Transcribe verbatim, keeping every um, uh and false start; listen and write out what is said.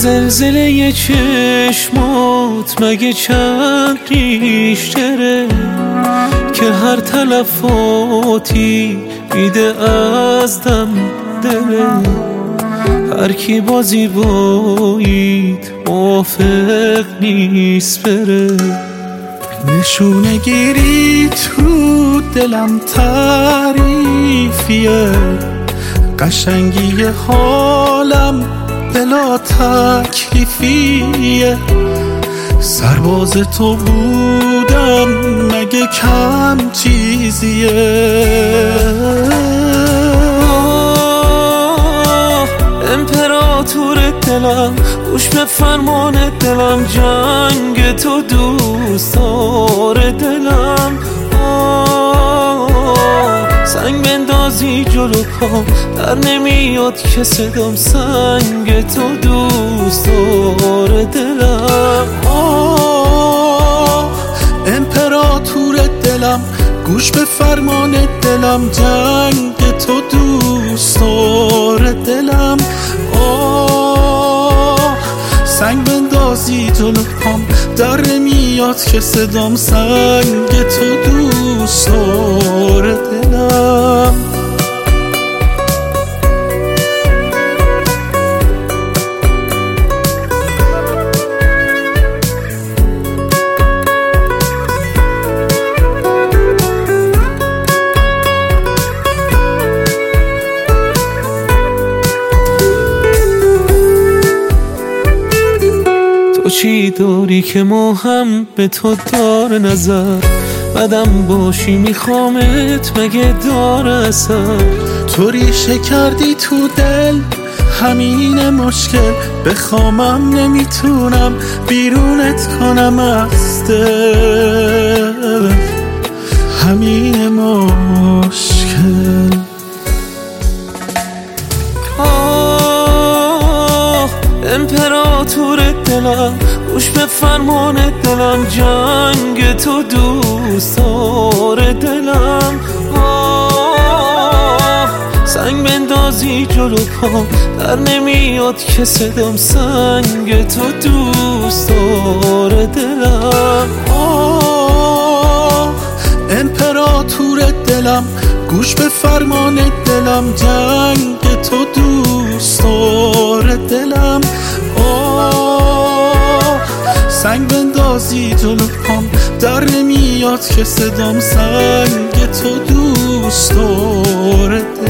زلزله چشمات مگه چند ریش داره که هر تلفاتی میده از دم دله. هر کی با زیباییت موافق نیست بره. نشونه گیری تو دلم تعریفیه، قشنگی حالم بلا تکلیفیه. سرباز تو بودم مگه کم چیزیه. امپراتور دلم گوش به فرمان دلم، جنگ تو دوستار دلم. سنگ بندازی جلو پام در نمیاد که صدام، سنگ تو دوستار دلم. امپراتور دلم گوش به فرمان دلم، جنگ تو دوستار دلم. آه سنگ بندازی جلو پام در نمیاد که صدام، سنگ تو دوستار دلم. تو چی داری که ما هم به تو دار نظر، بدم باشی میخوامت مگه دار اثر. تو ریشه کردی تو دل همین مشکل، بخوامم نمیتونم بیرونت کنم از دل. همین مشکل. امپراتور دلم گوش به فرمان دلم، جنگ تو دوستار دلم. آه سنگ بندازی جلو پام در نمیاد که صدام، سنگ تو دوستار دلم. آه امپراتور دلم گوش به فرمان دلم، جنگ تو دوستار دلم. آه سنگ بندازی جلو پام در نمیاد که صدام، سنگ تو دوستار دلم.